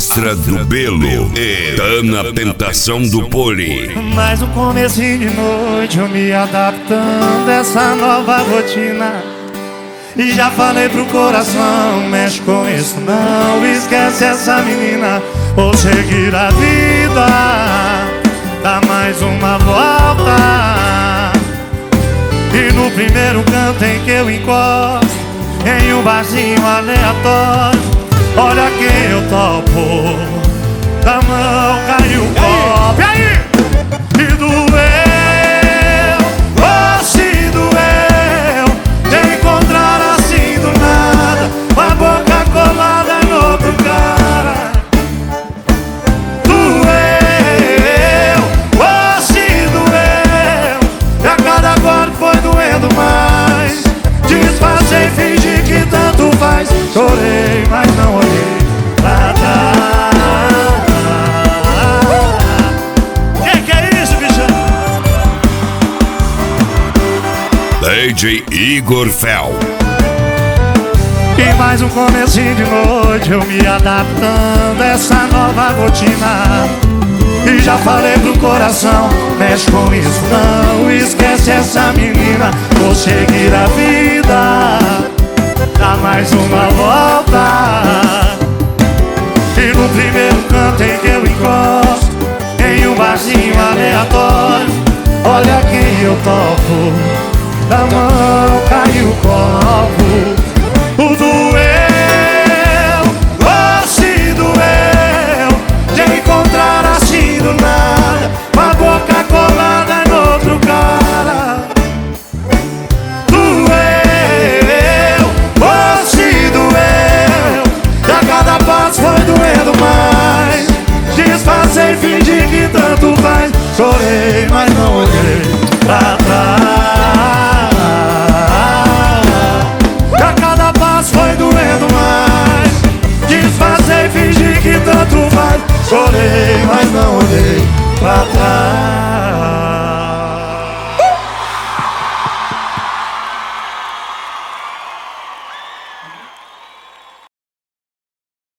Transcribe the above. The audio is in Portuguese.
Astra do Belo e Tana Tentação do Poli. Mais um comecinho de noite, eu me adaptando a essa nova rotina. E já falei pro coração, mexe com isso não, esquece essa menina, vou seguir a vida, dá mais uma volta. E no primeiro canto em que eu encosto, em um barzinho aleatório, olha quem eu topo, da mão caiu o copo. E aí? E doeu, oh se doeu, de encontrar assim do nada, uma boca colada em outro cara. Doeu, oh se doeu, e a cada golpe foi doendo mais. Disfarcei, fingi que tanto faz, chorei, mas não olhei pra trás. Que é isso, bicho? DJ Igor Fel. E mais um comecinho de noite, eu me adaptando a essa nova rotina. E já falei pro coração, mexe com isso não, esquece essa menina, vou seguir a vida, dá mais uma volta. E no primeiro canto em que eu encosto, em um barzinho aleatório, olha quem eu topo, da mão caiu o copo. O doeu, oh se doeu, de encontrar assim do nada, uma boca colada em outro cara. Doeu, oh se doeu, e a cada passo foi doendo mais. Disfarcei, fingi que tanto faz, chorei, mas não olhei pra trás.